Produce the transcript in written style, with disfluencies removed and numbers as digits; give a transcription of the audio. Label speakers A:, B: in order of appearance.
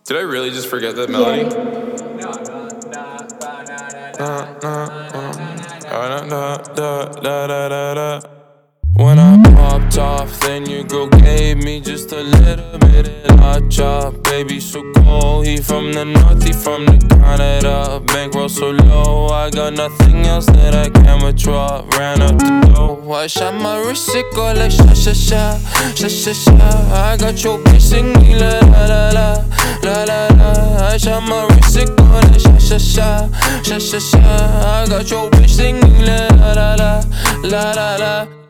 A: Did I really just forget that melody? When I popped off, then your girl gave me just a little bit of la chop. Baby so cold, he from the north, he from the Canada. Bankroll so low, I got nothing else that I can withdraw. Ran up the dough, I shot my wrist, it go like sha sha sha, sha sha sha. I got your bitch singing la la la la, la la la. I shot my wrist, it go like sha sha sha, sha sha sha. I got your bitch singing la la la la, la la la.